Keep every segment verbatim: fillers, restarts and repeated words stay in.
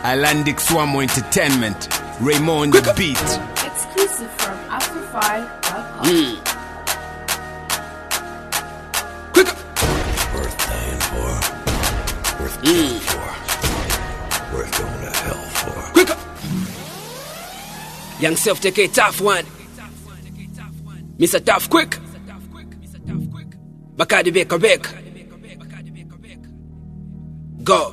Icelandic Swamo Entertainment, Raymond the beat. Exclusive from Afrofy dot com. Mm. Quicker. Worth dying for. Worth killing for. Worth going to hell for. Quicker. Young self take a tough one. Mister Tough Quick. Bacardi Baker Baker. Go.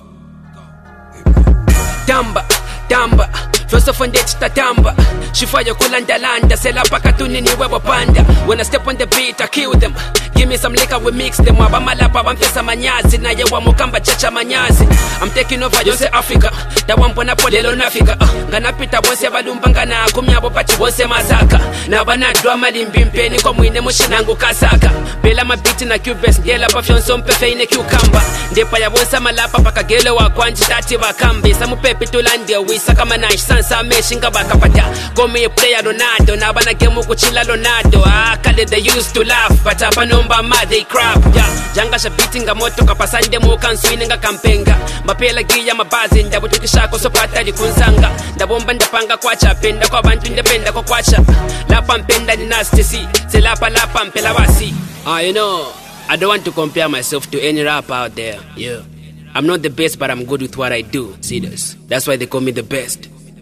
Tamba, tamba. First of all, it's the tamba. She fire kulanda landa. Sell up a cartoon in web panda. When I step on the beat, I kill them. Give me some liquor, we mix them. Wabamalapa, wampesa manyazi. Na ye wamukamba chacha manyazi. I'm taking over, you say Africa. Da wampona polelo nafika. Gana pita wose balumbanga na kumya bopachi wose masaka. Na bana drama limbimpeni kwa mwine mushinangu kasaka. Bela mabiti na cubes. Ndela pa fyonso mpefe ine cucumber. Ndepa ya wose malapa pakagele wa kwanji tati wakambi. Samu pepi tulandia wisa kama na sansa meshinga bakapata. Come player Ronaldo. Na bana gemu kuchila Ronaldo. Ah, kale they used to laugh. But apa numba ma they crap. Yeah, janga shabiti nga moto kapasande mo kanswini nga kampenga. Mapela giya mabazi ndabu tukishako sopata likunsanga. Ndabomba ndapanga kwacha penda kwa bantu ndependa kwa kwacha. Lapa mpenda ni nasty si. Se lapa lapa mpela wasi. Ah, you know, I don't want to compare myself to any rapper out there. Yeah, I'm not the best, but I'm good with what I do. See this? That's why they call me the best.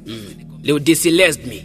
Mm. Lil D C left me.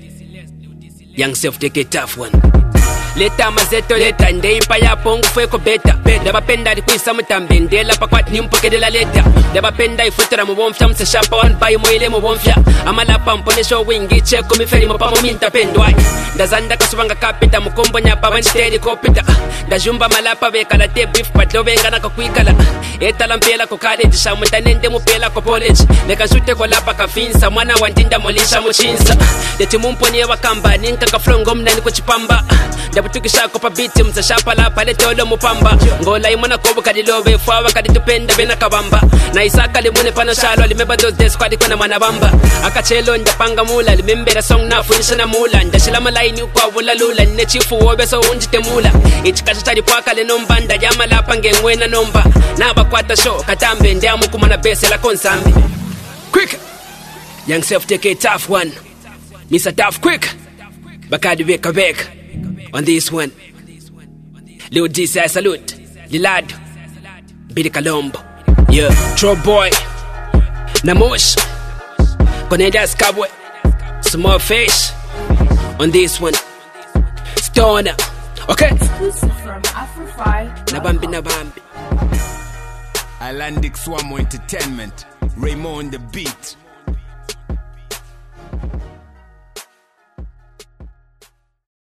Young self take a tough one. Leta mazeto leta ndeipa ya pongu fweko beta. Daba penda likuisa mutambe ndela pakwati nimpoke la leta. Daba penda ifutera mubomfya mseshapa wanbayi mwile mubomfya. Amalapa mponesho wingi cheko miferi mopamo minta pendwa. Ndazanda kasubanga kapita mukombo nyapa wansteri kopita. Ndajumba malapa vekala te beef patlo venga na kakwikala. Etala mpela ko college sha mutanende mupela ko college. Neka shute ko lapa kafinsa mwana wandinda molisha muchinsa. Deti mumponye wakamba ninka kaflongo mnani ko chipamba. Tukishako pa biti mzashapa la pale tolo mupamba. Ngola imona kobu kadilobe fwawa kaditupenda bena kabamba. Na isaka limune pano shalo limeba those days kwa dikona manabamba. Akachelo ndapanga mula limembera song na funisha na mula. Ndashila malaini ukwa wula lula nine chifu wobe so unjite mula. Ichikasha tari pwaka le nomba ndajama la pange ngwena nomba. Naba kwata show katambe ndiamu kumana bese la konsambi. Quick. Young self take a tough one. Mister Tough Quick. Bacardi Baker Baker. On this one, Lil D C I salute, Lilad, Billy Colombo, yeah, Tro Boy, Namosh, Cornelius Cabwe, Small Fish. On this one, Stoner, okay. Exclusive from Afrofy. Nabambi Nabambi. Icelandic Swamo Entertainment, Raymond the beat.